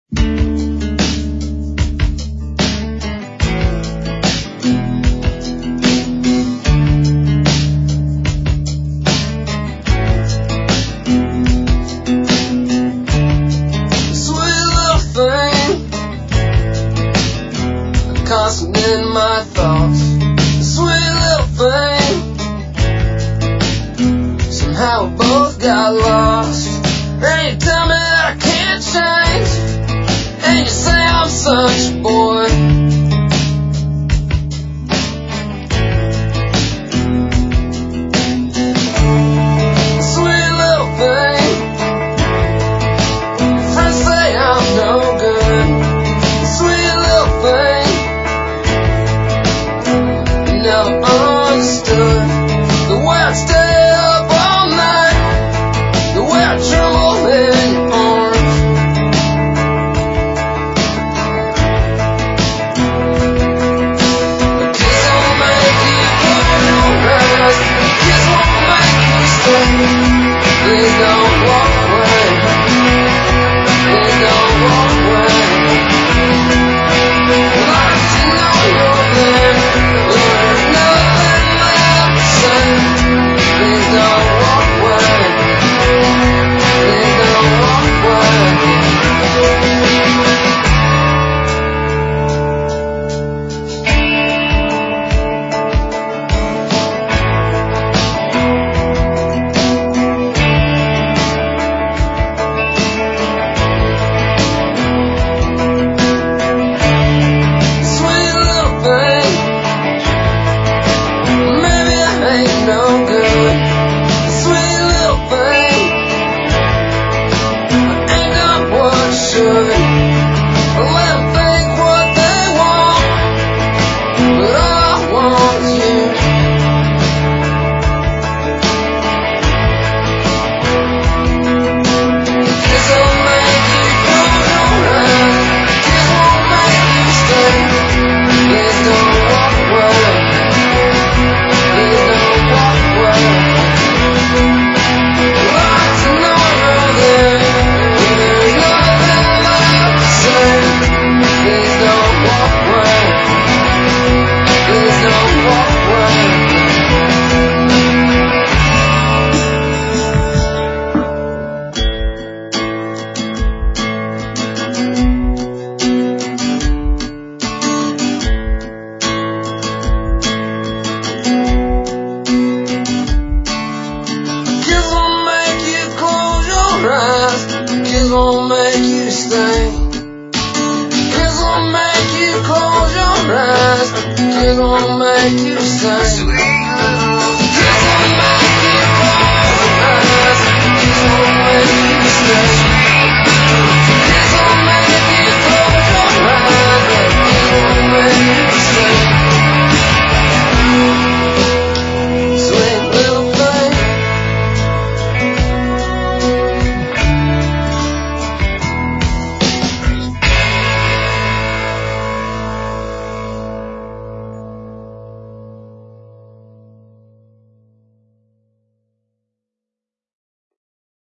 Constant in my thoughts, sweet little thing. Somehow we both got lost. And you tell me that I can't change, and you say I'm such a boy. Sweet little thing. Friends say I'm no good. Sweet little thing. Never understood the way I stay up all night, the way I tremble in your arms. A kiss won't make you close your eyes. A kiss won't make you stay. Please don't walk away. Please don't walk away. Like you know you're there. Please don't walk away. Please don't walk away. Sweet little thing. Maybe I ain't no good. Sweet little thing. I ain't done what I should. I let them think what they want, but all I want is you. Kiss will make you close your eyes. Kiss won't make you stay. Please don't walk away. Please don't walk away. I'd like to know you're there. There's nothing left to say. Please don't walk away. Please don't walk away. Kiss won't make you close your eyes. Kiss won't make you stay. Kiss won't make you close your eyes. Kiss won't make you stay.